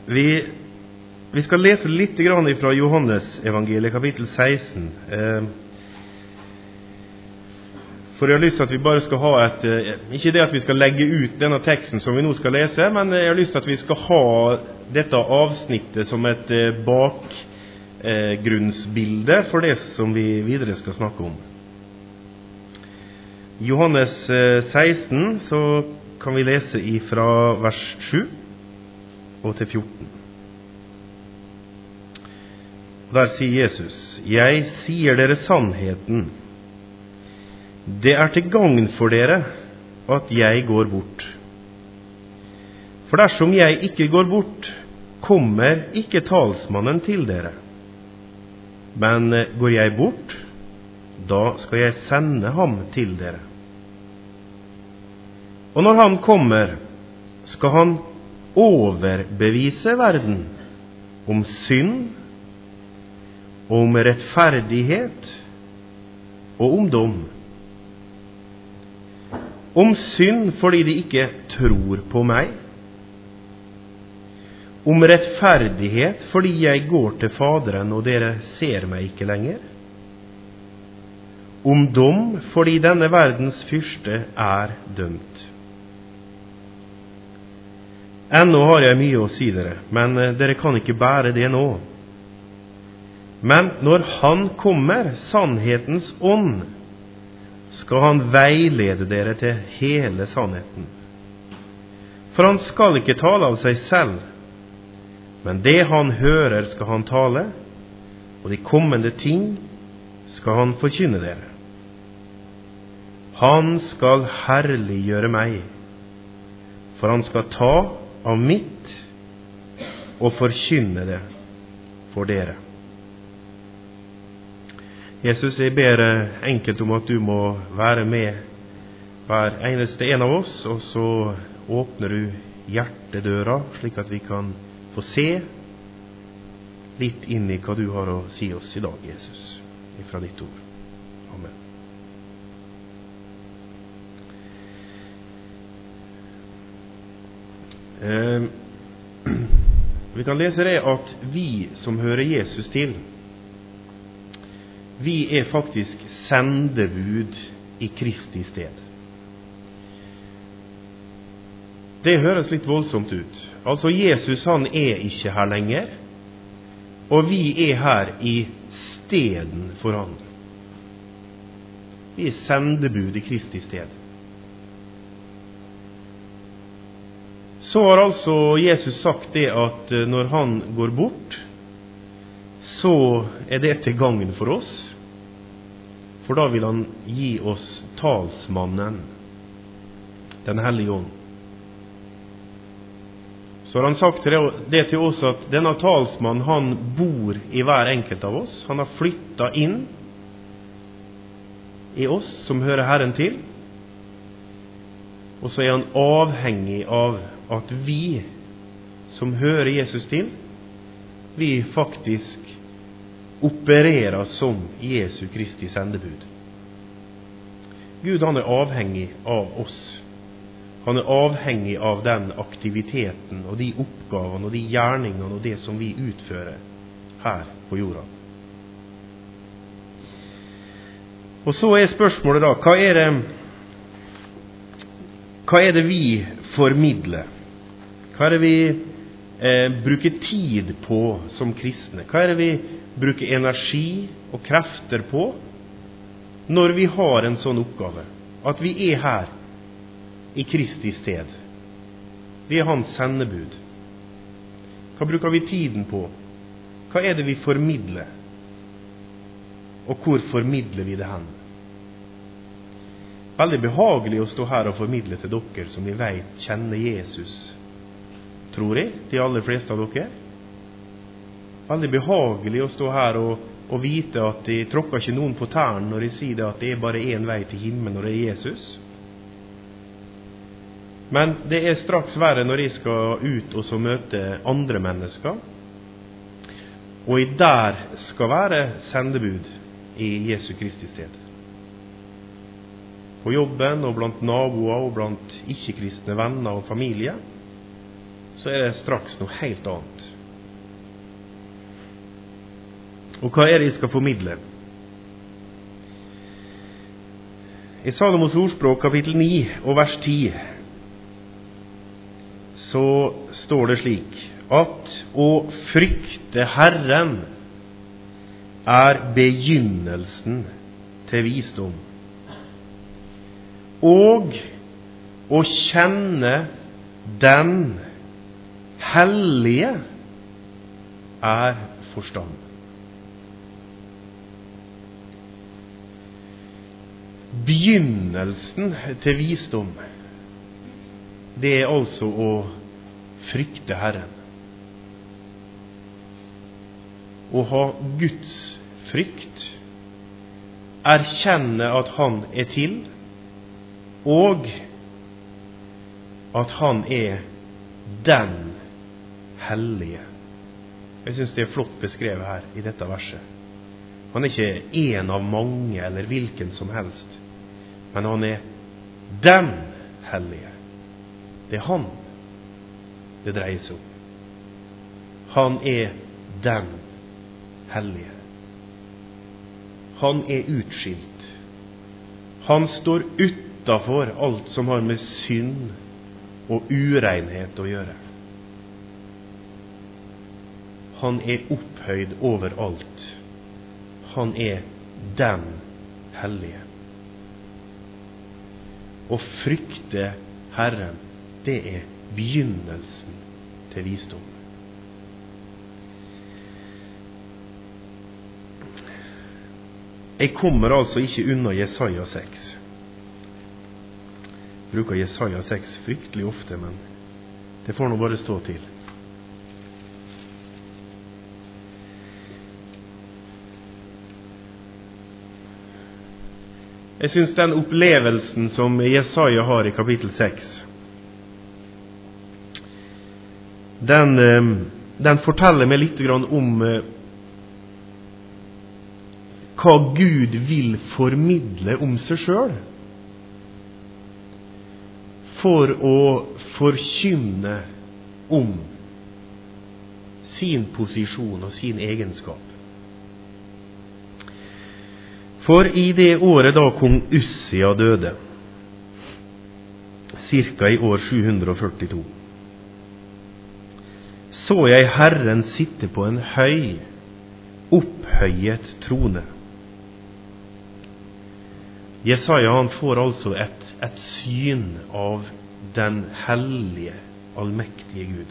Vi skal lese litt grann fra Johannes evangeliet, kapittel 16. For jeg har lyst til at vi bare skal ha ikke det at vi skal legge ut denne teksten som vi nå skal lese, men jeg har lyst til at vi skal ha dette avsnittet som et bakgrunnsbilde for det som vi videre skal snakke om. Johannes 16, så kan vi lese fra vers 7 og til 14. Der sier Jesus: «Jeg sier dere sannheten. Det til gagn for dere at jeg går bort. For dersom jeg ikke går bort, kommer ikke talsmannen til dere. Men går jeg bort, da skal jeg sende ham til dere. Og når han kommer, skal han overbevise verden om synd, om rettferdighet og om dom. Om synd fordi de ikke tror på meg. Om rettferdighet fordi jeg går til Faderen og dere ser meg ikke lenger. Om dom fordi denne verdens fyrste dømt. Ennå har jeg mye å si dere, men dere kan ikke bære det nå. Men når han kommer, sannhetens ånd, skal han veilede dere til hele sannheten. For han skal ikke tale av seg selv, men det han hører skal han tale, og de kommende ting skal han forkynne dere. Han skal herliggjøre meg, for han skal ta av mitt og forkynne det for dere. Jesus, jeg ber enkelt om at du må være med hver eneste en av oss, og så åpner du hjertedøra, slik at vi kan få se litt inn i hva du har å si oss i dag, Jesus, fra ditt ord. Amen. Vi kan lese det at vi som hører Jesus til, vi faktisk sendebud i Kristi sted. Det høres litt voldsomt ut. Altså, Jesus han ikke her lenger, og vi her i steden for han. Vi sendebud i Kristi sted. Så har altså Jesus sagt det at når han går bort, så det til gagn for oss, for da vil han gi oss talsmannen, den hellige ånd. Så har han sagt det til oss at denne talsmannen, han bor i hver enkelt av oss. Han har flyttet inn i oss som hører Herren til, og så han avhengig av at vi som hører Jesus til, vi faktisk opererer som Jesu Kristi sendebud. Gud han avhengig av oss. Han avhengig av den aktiviteten og de oppgavene og de gjerningene og det som vi utfører her på jorda. Og så spørsmålet da, hva det vi formidler? Hva det vi bruker tid på som kristne? Hva det vi bruker energi og krefter på når vi har en sånn oppgave? At vi her i Kristi sted. Vi hans sendebud. Hva bruker vi tiden på? Hva det vi formidler? Og hvor formidler vi det hen? Veldig behagelig å stå her og formidle til dere som vi vet kjenner Jesus, tror jeg, de aller fleste av dere. Veldig behagelig å stå her og vite at de tråkker ikke noen på tærne når de sier det at det bare en vei til himmelen, og det Jesus. Men det straks verre når jeg skal ut og så møte andre mennesker, og jeg der skal være sendebud i Jesu Kristi sted. På jobben og blant naboer og blant ikke-kristne venner og familie. så det straks noe helt annet. Og hva det jeg skal formidle? I Salomos ordspråk kapittel 9 og vers 10 så står det slik at å frykte Herren begynnelsen til visdom, og å kjenne den hellige forstand. Begynnelsen til visdom, det altså å frykte Herren. Å ha Guds frykt, erkjenne at Han til, og at Han den hellige. Jeg synes det flott beskrevet her i dette verset. Han ikke en av mange eller hvilken som helst, men Han den hellige. Det Han det dreier seg om. Han den hellige. Han utskilt. Han står utenfor alt som har med synd og urenhet å gjøre. Han opphøyd over alt. Han den hellige. Å frykte Herren, det begynnelsen til visdom. Jeg kommer altså ikke unna Jesaja 6. Jeg bruker Jesaja 6 fryktelig ofte, men det får nå bare stå til. Jeg synes den opplevelsen som Jesaja har i kapittel 6, den forteller meg litt om hva Gud vil formidle om seg selv, for å forkynne om sin posisjon og sin egenskap. For i det året da kong Ussia døde, cirka i år 742, så jeg Herren sitte på en høy, opphøyet trone. Jesaja han får altså et syn av den hellige, allmektige Gud.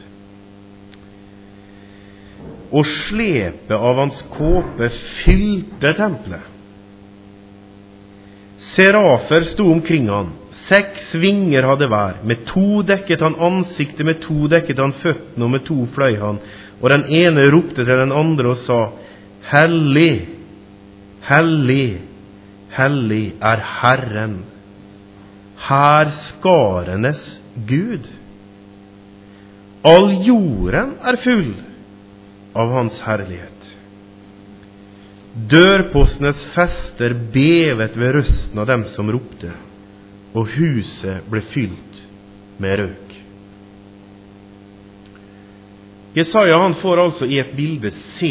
Og slepet av hans kåpe fylte tempelet. Serafer sto omkring han, 6 vinger hadde hver, med 2 dekket han ansiktet, med 2 dekket han føttene, og med 2 fløy han. Og den ene ropte til den andre og sa, Hellig, hellig, hellig Herren, hærskarenes Gud. All jorden full av hans herlighet. Dørpostenes fester bevet ved røsten av dem som ropte, og huset ble fylt med røk. Jesaja han får altså i et bilde se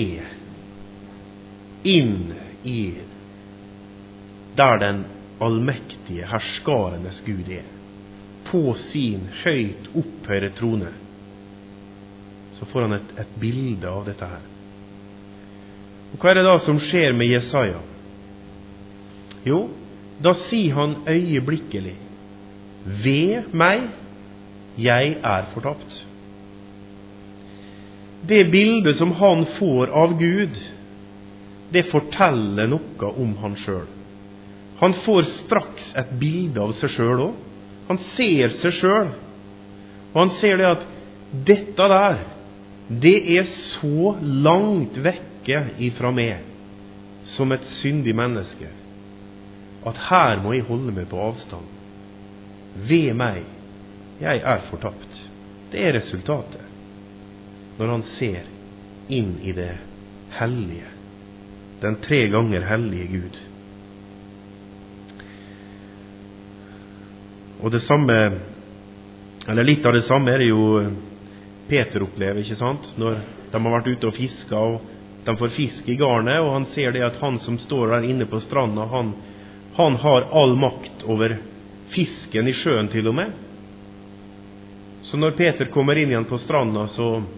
inn i der den allmektige herskarenes Gud på sin høyt opphøyde trone. Så får han et bilde av dette her. Og hva det da som skjer med Jesaja? Jo, da sier han øyeblikkelig, ved meg, jeg fortapt. Det bildet som han får av Gud, det forteller noe om han selv. Han får straks et bilde av seg selv også. Han ser seg selv, og han ser det at dette der, det så langt vekke ifra meg som et syndig menneske, at her må jeg holde meg på avstand. Ved meg, jeg fortapt. Det resultatet når han ser inn i det hellige, den 3 ganger hellige Gud. Og det samme, eller litt av det samme det jo Peter opplever, ikke sant? Når de har vært ute og fisket, og de får fisk i garnet, og han ser det at han som står der inne på stranda, han har all makt over fisken i sjøen til og med. Så når Peter kommer inn igjen på stranda,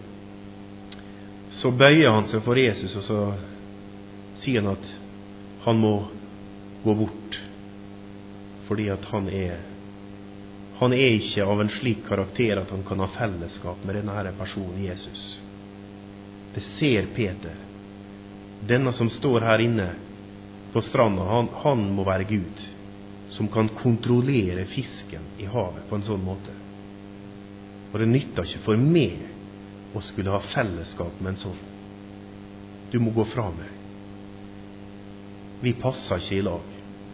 så bøyer han seg for Jesus, og så sier han at han må gå bort, fordi at han er ikke av en slik karakter at han kan ha fellesskap med denne personen Jesus. Det ser Peter. Denne som står her inne på stranda, han må være Gud, som kan kontrollere fisken i havet på en sånn måte. Og det nytter ikke for meg å skulle ha fellesskap med en sånn. Du må gå fra meg. Vi passer ikke i lag.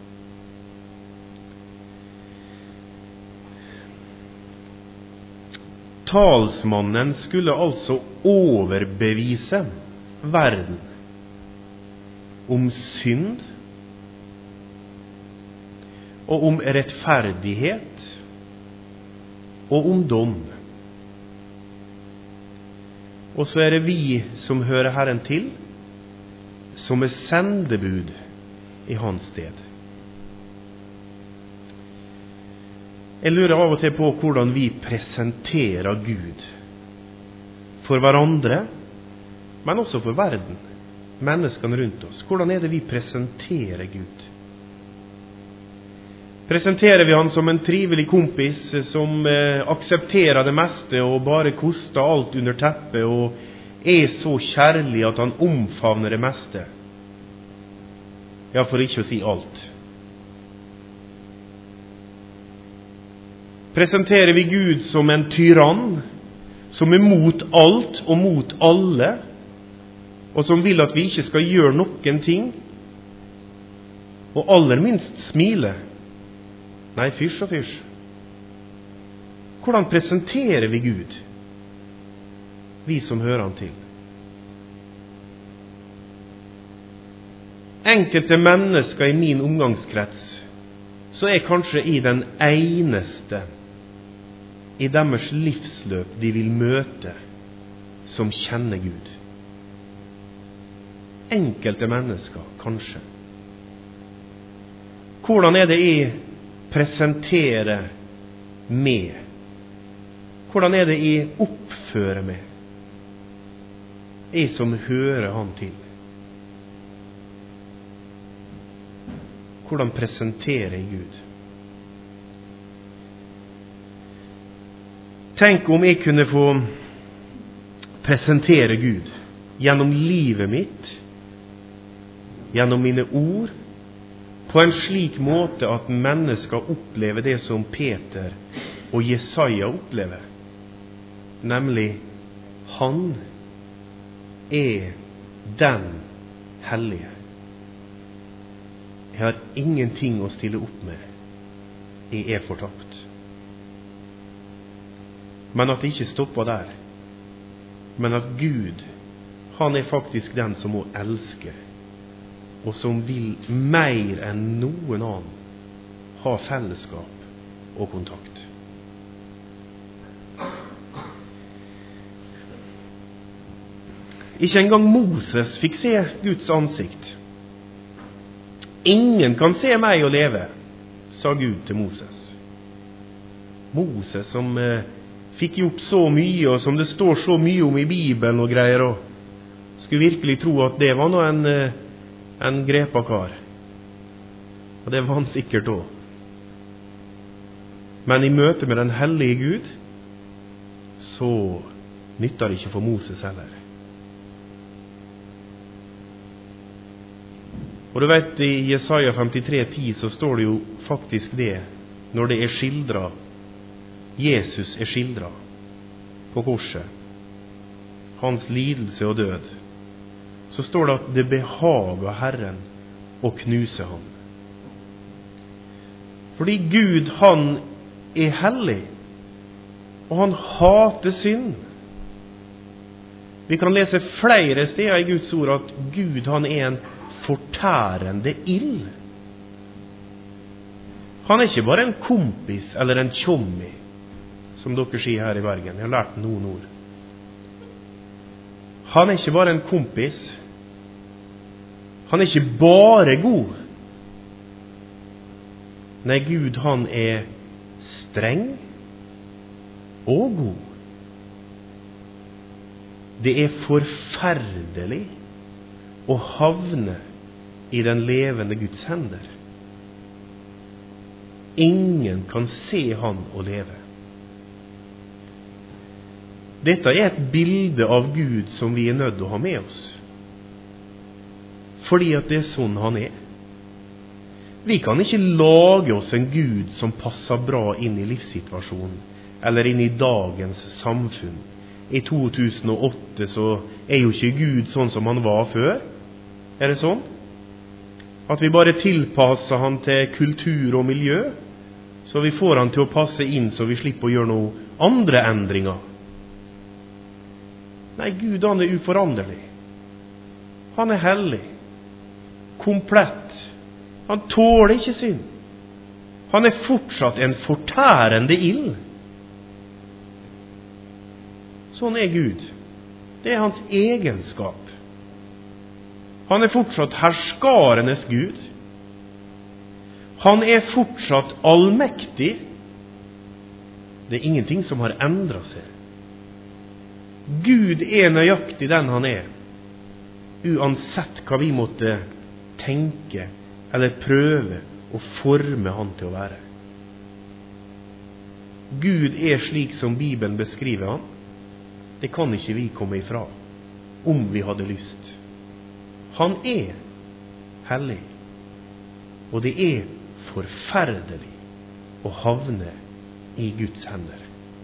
Talsmannen skulle altså overbevise verden om synd og om rettferdighet og om dom. Og så er det vi som hører Herren til, som er sendebud i hans sted. Jeg lurer av og til på hvordan vi presenterer Gud for hverandre, men også for verden, menneskene rundt oss. Hvordan er det vi presenterer Gud? Presenterer vi han som en trivelig kompis som aksepterer det meste og bare koster alt under teppet og er så kjærlig at han omfavner det meste? Ja, for ikke å si alt. Presenterer vi Gud som en tyrann, som er mot alt og mot alle, og som vil at vi ikke skal gjøre noen ting, og aller minst smile? Nei, fysj og fysj. Hvordan presenterer vi Gud, vi som hører han til? Enkelte mennesker i min omgangskrets, så er kanskje i den eneste i deres livsløp de vil møte som kjenner Gud. Enkelte mennesker, kanskje. Hvordan er det jeg presenterer meg? Hvordan er det jeg oppfører meg? Jeg som hører han til. Hvordan presenterer jeg Gud? Tenk om jeg kunne få presentere Gud gjennom livet mitt, gjennom mine ord, på en slik måte at mennesker opplever det som Peter og Jesaja opplever, nemlig han er den hellige. Jeg har ingenting å stille opp med. Jeg er fortapt. Men at det ikke stopper der. Men at Gud, han er faktisk den som må elske, og som vil mer enn noen annen ha fellesskap og kontakt. Ikke engang Moses fikk se Guds ansikt. Ingen kan se meg og leve, sa Gud til Moses. Moses som fikk gjort så mye, og som det står så mye om i Bibelen og greier, og skulle virkelig tro at det var nå en grepakar. Og det var han sikkert også. Men i møte med den hellige Gud, så nytter det ikke for Moses heller. Og du vet, i Jesaja 53:10 så står det jo faktisk det, når det er skildret, Jesus er skildret på korset, hans lidelse og død, så står det at det behager Herren å knuse ham. Fordi Gud, han er hellig, og han hater synd. Vi kan lese flere steder i Guds ord at Gud, han er en fortærende ild. Han er ikke bare en kompis eller en tjommi, som dere sier her i Bergen. Jeg har lært noen ord. Han er ikke bare en kompis. Han er ikke bare god. Nei, Gud, han er streng og god. Det er forferdelig å havne i den levende Guds hender. Ingen kan se han og leve. Dette er et bilde av Gud som vi er nødt til å ha med oss. Fordi at det er sånn han er. Vi kan ikke lage oss en Gud som passer bra inn i livssituasjonen, eller inn i dagens samfunn. I 2008 så er jo ikke Gud sånn som han var før. Er det sånn? At vi bare tilpasser han til kultur og miljø, så vi får han til å passe inn, så vi slipper å gjøre noen andre endringer. Nei, Gud, han er uforanderlig. Han er hellig. Komplett. Han tåler ikke synd. Han er fortsatt en fortærende ild. Sånn er Gud. Det er hans egenskap. Han er fortsatt herskarenes Gud. Han er fortsatt allmektig. Det er ingenting som har endret seg. Gud er nøyaktig den han er, uansett hva vi måtte tenke eller prøve å forme han til å være. Gud er slik som Bibelen beskriver han. Det kan ikke vi komme ifra, om vi hadde lyst. Han er hellig, og det er forferdelig å havne i Guds hender.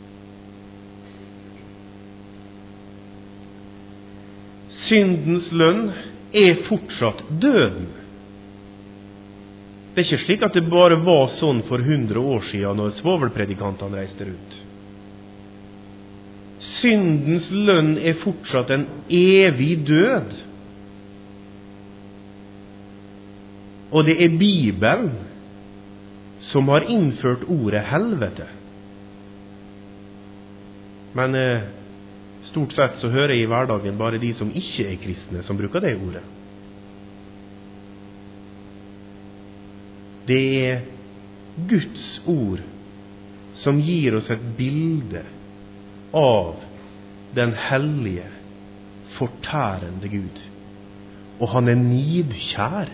Syndens lønn er fortsatt døden. Det er ikke slik at det bare var sånn for 100 år siden når svovelpredikantene reiste rundt. Syndens lønn er fortsatt en evig død. Og det er Bibelen som har innført ordet helvete. Men stort sett så hører jeg i hverdagen bare de som ikke er kristne som bruker det ordet. Det er Guds ord som gir oss et bilde av den hellige, fortærende Gud. Og han er nidkjær.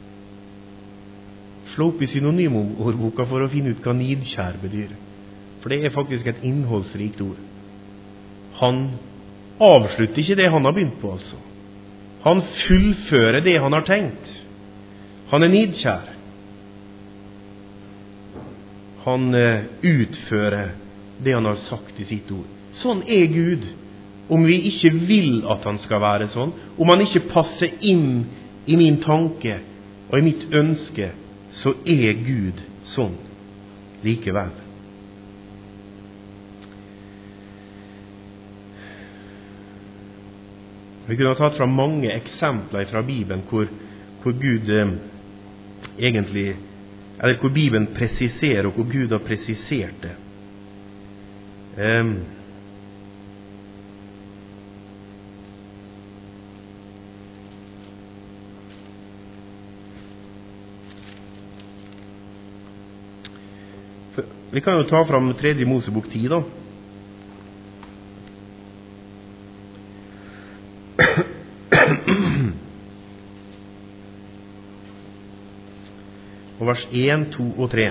Slå opp i synonymordboka for å finne ut hva nidkjær betyr. For det er faktisk et innholdsrikt ord. Han avslutter ikke det han har begynt på, altså. Han fullfører det han har tenkt. Han er nidkjær. Han utfører det han har sagt i sitt ord. Sånn er Gud. Om vi ikke vil at han skal være sånn, om han ikke passer inn i min tanke og i mitt ønske, så er Gud sånn likevel. Vi kunne ha tatt fra mange eksempler fra Bibelen hvor Gud egentlig, eller hvor Bibelen presiserer, og hvor Gud har presisert det. Vi kan jo ta fram 3. Mosebok 10 da. Og vers 1, 2 og 3.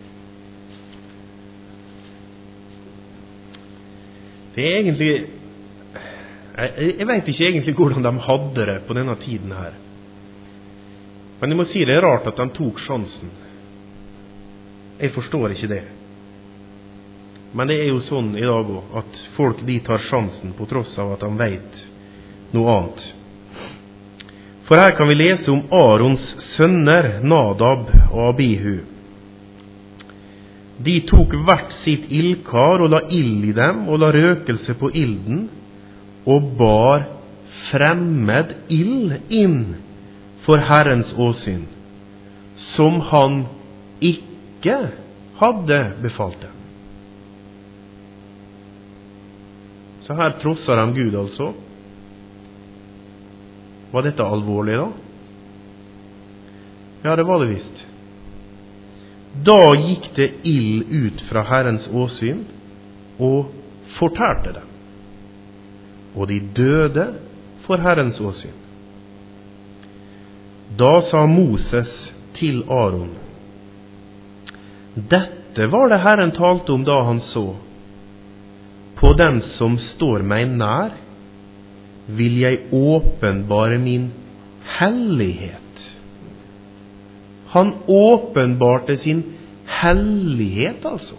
Det er egentlig, jeg vet ikke egentlig hvordan de hadde det på denne tiden her. Men jeg må si det er rart at de tok sjansen. Jeg forstår ikke det. Men det er jo sånn i dag også, at folk de tar sjansen på tross av at de vet noe annet. For her kan vi lese om Arons sønner, Nadab og Abihu. De tok hvert sitt ildkar og la ild i dem, og la røkelse på ilden, og bar fremmed ild inn for Herrens åsyn, som han ikke hadde befalt dem. Så her trosser de Gud altså, Var dette alvorlig da? Ja, det var det visst. Da gikk det ild ut fra Herrens åsyn og fortærte dem. Og de døde for Herrens åsyn. Da sa Moses til Aaron: Dette var det Herren talte om da han så: På den som står meg nær, vil jeg åpenbare min hellighet. Han åpenbarte sin hellighet, altså.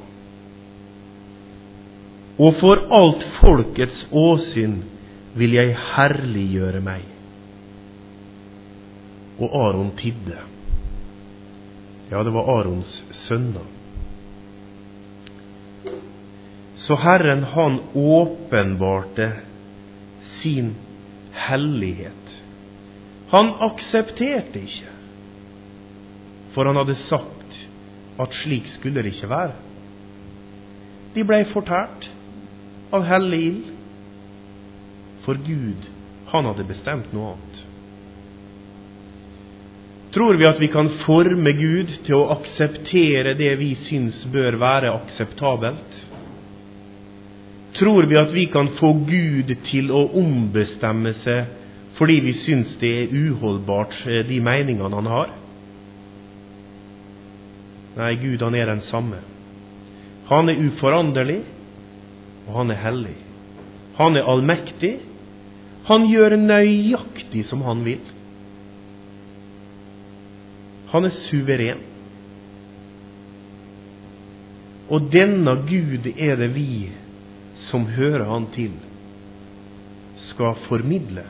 Og for alt folkets åsyn vil jeg herliggjøre meg. Og Aaron tidde. Ja, det var Aarons sønner. Så Herren, han åpenbarte sin hellighet. Han aksepterte ikke, for han hadde sagt at slik skulle det ikke være. De ble fortært av hellig ild, for Gud, han hadde bestemt noe annet. Tror vi at vi kan forme Gud til å akseptere det vi syns bør være akseptabelt? Tror vi at vi kan få Gud til å ombestemme seg fordi vi syns det er uholdbart, de meningene han har? Nei, Gud, han er den samme. Han er uforanderlig, og han er hellig. Han er allmektig. Han gjør nøyaktig som han vil. Han er suveren. Og denne Gud er det vi som hører han til, skal formidle.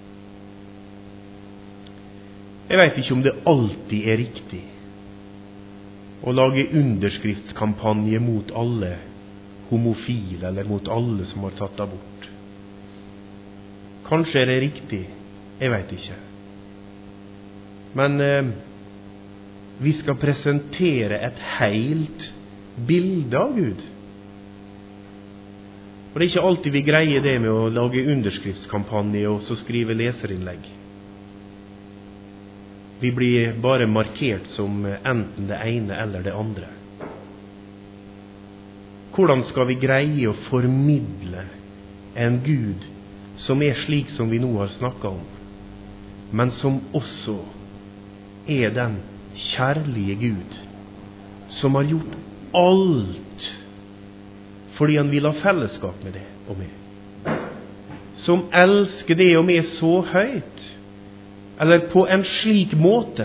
Jeg vet ikke om det alltid er riktig å lage underskriftskampanje mot alle homofile, eller mot alle som har tatt abort. Kanskje er det riktig, jeg vet ikke. Men vi skal presentere et helt bilde av Gud. Og det er ikke alltid vi greier det med å lage underskriftskampanje og så skrive leserinnlegg. Vi blir bare markert som enten det ene eller det andre. Hvordan skal vi greie å formidle en Gud som er slik som vi nå har snakket om, men som også er den kjærlige Gud som har gjort alt fordi han vil ha fellesskap med det og med, som elsker det og med så høyt, eller på en slik måte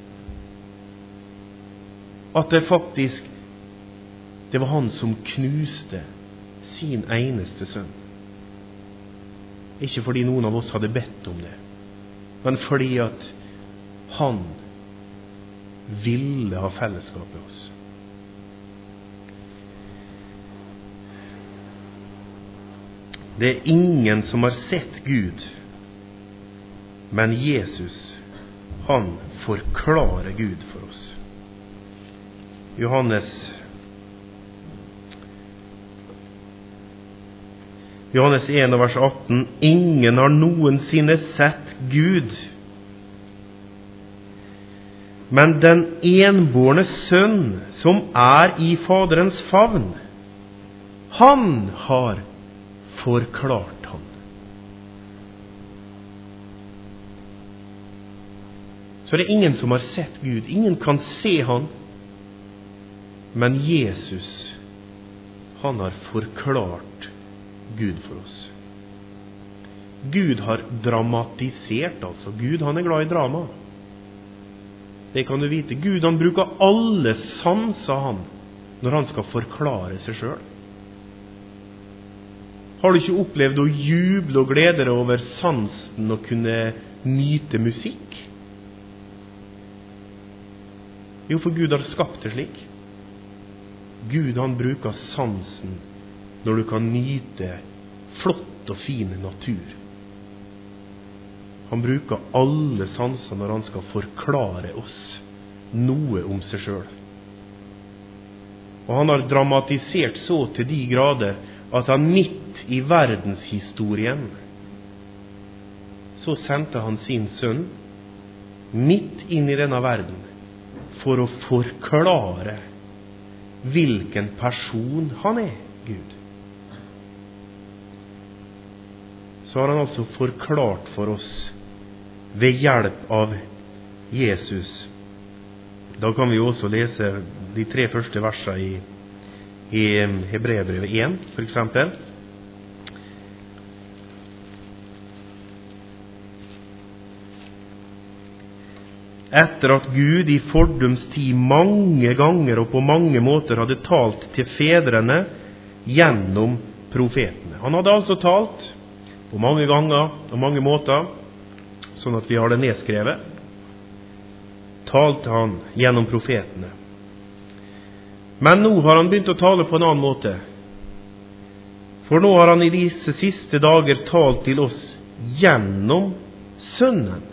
at det faktisk det var han som knuste sin eneste sønn. Ikke fordi noen av oss hadde bedt om det, men fordi at han ville ha fellesskap med oss. Det er ingen som har sett Gud, men Jesus, han forklarer Gud for oss. Johannes 1, vers 18: Ingen har noensinne sett Gud, men den enbårne sønn som er i Faderens favn, han har forklart han. Så det er ingen som har sett Gud. Ingen kan se han. Men Jesus, han har forklart Gud for oss. Gud har dramatisert, altså. Gud, han er glad i drama. Det kan du vite. Gud, han bruker alle sanser, han, når han skal forklare seg selv. Har du ikke opplevd å juble og glede deg over sansen og kunne nyte musikk? Jo, for Gud har skapt det slik. Gud, han bruker sansen når du kan nyte flott og fin natur. Han bruker alle sanser når han skal forklare oss noe om seg selv. Og han har dramatisert så til de grader at han midt i verdenshistorien så sendte han sin sønn midt inn i denne verden for å forklare hvilken person han Gud. Så har han altså forklart for oss ved hjelp av Jesus. Da kan vi også lese de 3 første versene i Hebreerbrevet 1, for eksempel. Etter at Gud i fordums tid mange ganger og på mange måter hadde talt til fedrene gjennom profetene. Han hadde altså talt på mange ganger og mange måter, sånn at vi har det nedskrevet. Talte han gjennom profetene. Men nå har han begynt å tale på en annen måte. For nå har han i disse siste dager talt til oss gjennom Sønnen.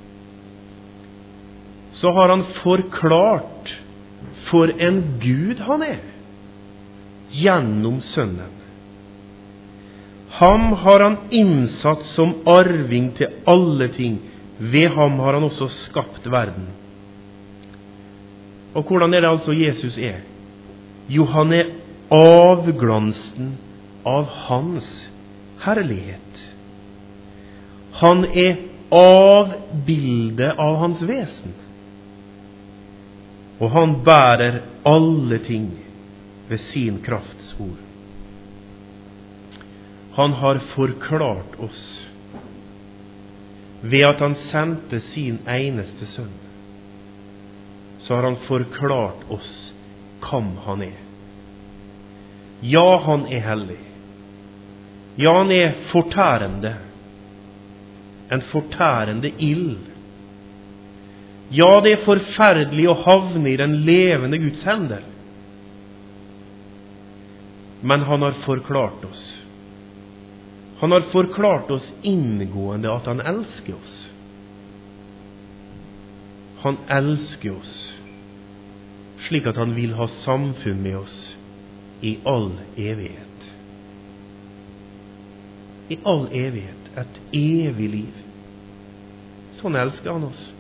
Så har han forklart for en Gud han gjennom Sønnen. Ham har han innsatt som arving til alle ting. Ved ham har han også skapt verden. Og hvordan det altså Jesus Jo, han avglansen av hans herlighet. Han avbildet av hans vesen. Og han bærer alle ting ved sin krafts ord. Han har forklart oss ved at han sendte sin eneste sønn. Så har han forklart oss hvem han Ja, han hellig. Ja, han fortærende. En fortærende ild. Ja, det forferdelig å havne i den levende Guds hender. Men han har forklart oss. Han har forklart oss inngående at han elsker oss. Han elsker oss, slik at han vil ha samfunn med oss i all evighet. I all evighet, et evig liv. Sånn elsker han oss.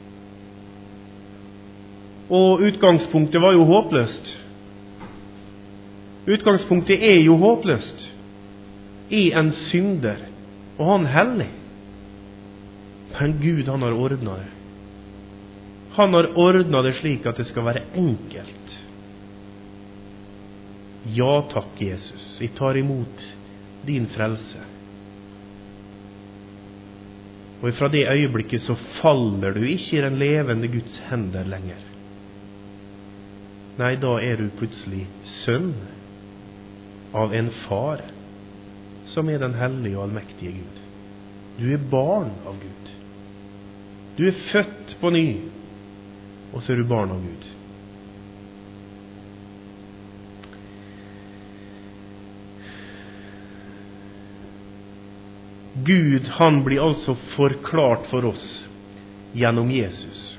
Og utgangspunktet var jo håpløst. Utgangspunktet jo håpløst. I en synder, og han hellig. Men Gud, han har ordnet det. Han har ordnet det slik at det skal være enkelt. Ja takk, Jesus, jeg tar imot din frelse. Og fra det øyeblikket så faller du ikke i den levende Guds hender lenger. Nei, da du plutselig sønn av en far som den hellige og allmektige Gud. Du barn av Gud. Du født på ny, og så du barn av Gud. Gud, han blir altså forklart for oss gjennom Jesus.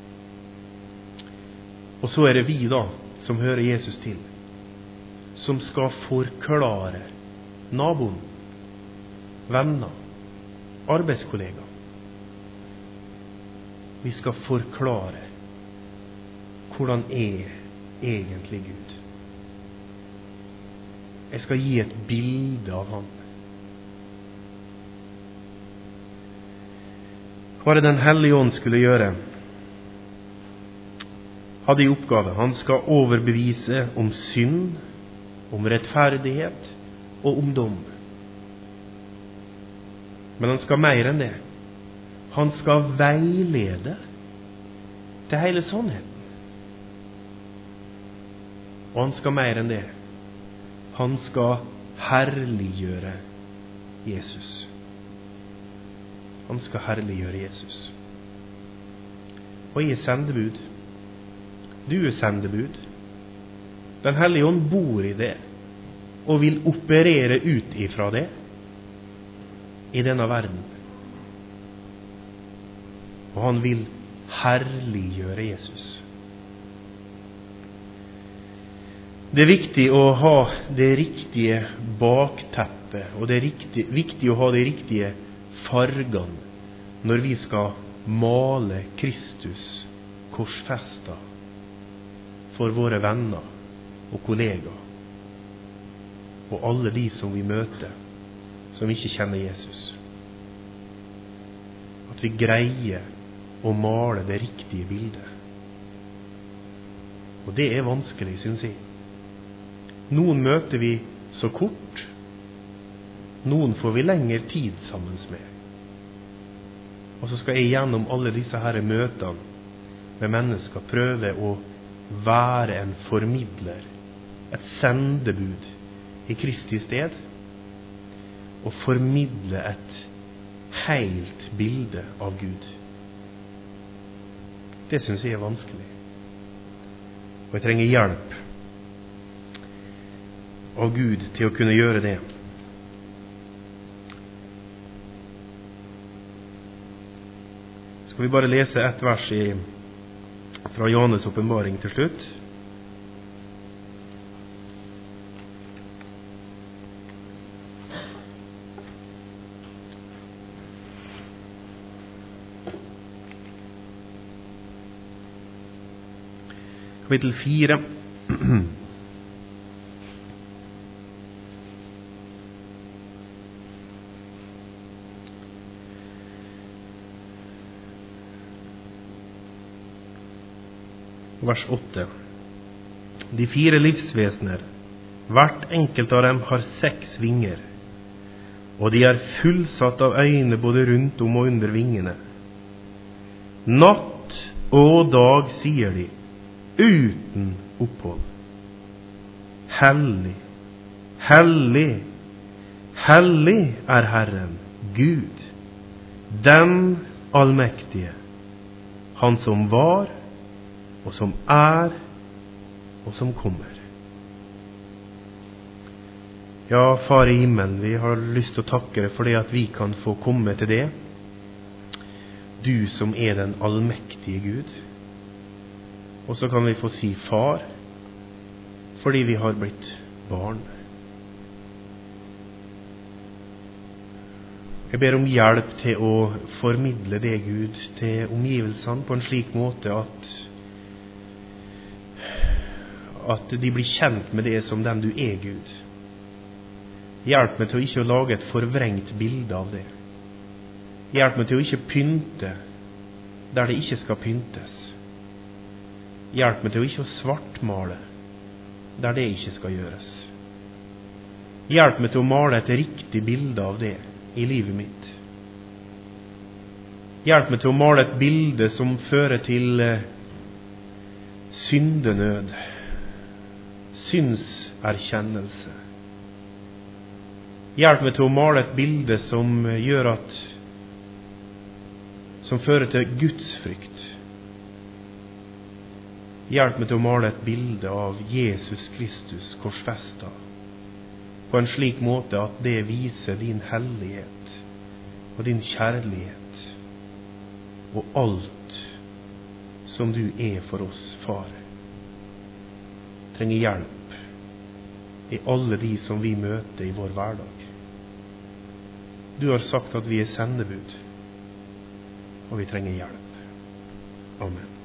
Og så det vi da, som hører Jesus til, som skal forklare naboen, venner, arbeidskollegaer. Vi skal forklare hvordan egentlig Gud. Jeg skal gi et bilde av han. Hva Den hellige ånd skulle gjøre? Hadde i oppgave. Han skal overbevise om synd, om rettferdighet og om dom. Men han skal mer enn det. Han skal veilede til hele sannheten. Og han skal mer enn det. Han skal herliggjøre Jesus. Han skal herliggjøre Jesus. Og jeg sendebud. Du sendebud. Den hellige ånd bor i det, og vil operere ut ifra det i denne verden. Og han vil herliggjøre Jesus. Det viktig å ha det riktige bakteppet, og det viktig å ha de riktige fargene når vi skal male Kristus korsfestet for våre venner og kollegaer, og alle de som vi møter, som ikke kjenner Jesus. At vi greier å male det riktige bildet. Og det er vanskelig, synes jeg. Noen møter vi så kort, noen får vi lengre tid sammen med. Og så skal jeg gjennom alle disse her møtene med mennesker prøve å være en formidler, et sendebud i Kristi sted, og formidle et helt bilde av Gud. Det synes jeg er vanskelig. Og jeg trenger hjelp av Gud til å kunne gjøre det. Skal vi bare lese et vers fra Johannes åpenbaring til slutt. Kapittel 4. Vers 8. De 4 livsvesener, hvert enkelt av dem har 6 vinger, og de er fullsatt av øyne både rundt om og under vingene. Natt og dag sier de, uten opphold: Hellig, hellig, hellig er Herren, Gud, den allmektige, Han som var, og som er, og som kommer. Ja, Far i himmelen, vi har lyst til å takke deg for det at vi kan få komme til det. Du som er den allmektige Gud. Og så kan vi få si far, fordi vi har blitt barn. Jeg ber om hjelp til å formidle det, Gud, til omgivelsene på en slik måte at de blir kjent med det som den du er, Gud. Hjelp meg til å ikke lage et forvrengt bilde av det. Hjelp meg til å ikke pynte der det ikke skal pyntes. Hjelp meg til å ikke svartmale der det ikke skal gjøres. Hjelp meg til å male et riktig bilde av det i livet mitt. Hjelp meg til å male et bilde som fører til syndenød, synserkjennelse. Hjelp meg til å male et bilde som fører til gudsfrykt. Hjelp meg til å male et bilde av Jesus Kristus korsfestet på en slik måte at det viser din hellighet og din kjærlighet og alt som du er for oss, Far. Trenger hjelp i alle de som vi møter i vår hverdag. Du har sagt at vi er sendebud, og vi trenger hjelp. Amen.